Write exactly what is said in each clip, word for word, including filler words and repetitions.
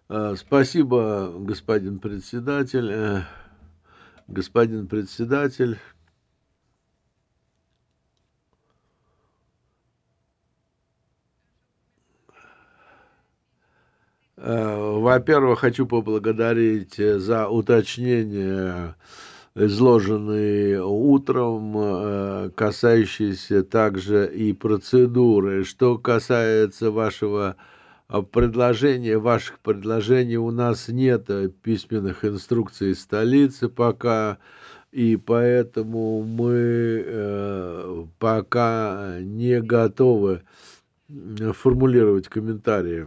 А, спасибо, господин председатель. Э, господин председатель. Э, во-первых, хочу поблагодарить, э, за уточнения, изложенные утром, э, касающиеся также и процедуры. Что касается вашего, а, предложения, ваших предложений, у нас нет, э, письменных инструкций из столицы пока, и поэтому мы, э, пока не готовы, м, формулировать комментарии.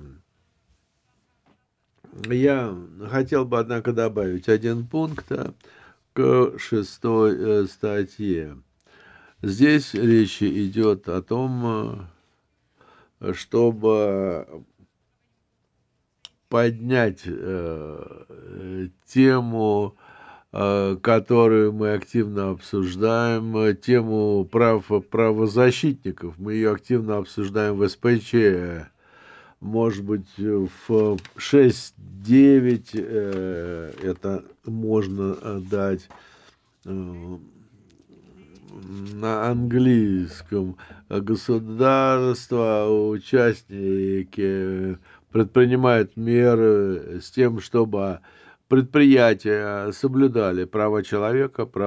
Я хотел бы, однако, добавить один пункт, а, к шестой, э, статье. Здесь речь идет о том, э, чтобы поднять, э, тему, э, которую мы активно обсуждаем, э, тему прав правозащитников. Мы ее активно обсуждаем в СПЧ. Может быть, в шесть девять, э, это можно, э, дать, э, на английском. Государства, участники предпринимают меры с тем, чтобы предприятия соблюдали права человека, права